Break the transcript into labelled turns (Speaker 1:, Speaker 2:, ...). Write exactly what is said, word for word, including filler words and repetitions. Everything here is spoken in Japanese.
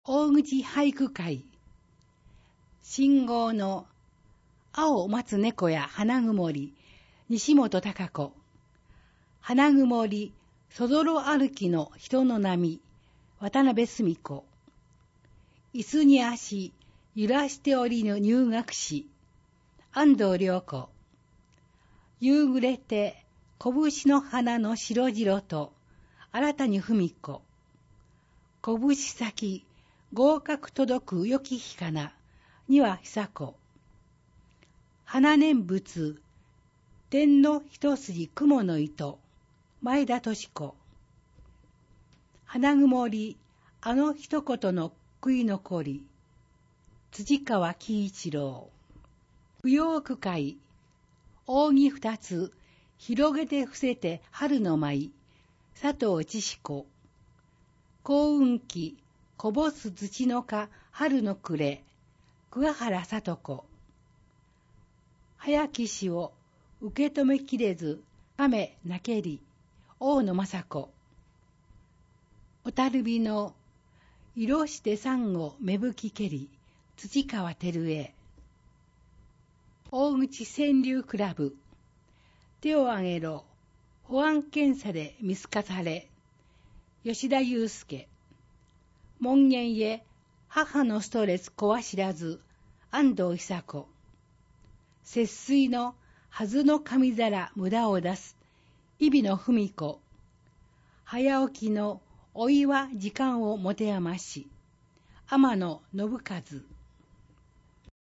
Speaker 1: 大口俳句会。信号の青を待つ猫や花曇り、西本孝子。花曇り、そぞろ歩きの人の波、渡辺澄子。椅子に足、揺らしておりぬ入学士、安藤良子。夕暮れて、拳の花の白白と、新たに文子。拳先、合格届く良き日かな、には久子。花念仏、天の一筋雲の糸、前田敏子。花曇り、あの一言の悔い残り、辻川喜一郎。不要区会、扇二つ、広げて伏せて春の舞、佐藤千志子。幸運期、こぼす土のか春の暮れ、桑原聡子。早き死を受け止めきれず、亀泣けり、大野雅子。小樽火の色して珊瑚芽吹きけり、辻川照江。大口川柳クラブ。手を挙げろ、保安検査で見透かされ、吉田祐介。門限へ、母のストレス子は知らず、安藤久子。節水のはずの紙皿無駄を出す、日比野文子。早起きの老いは時間を持て余し、天野信和。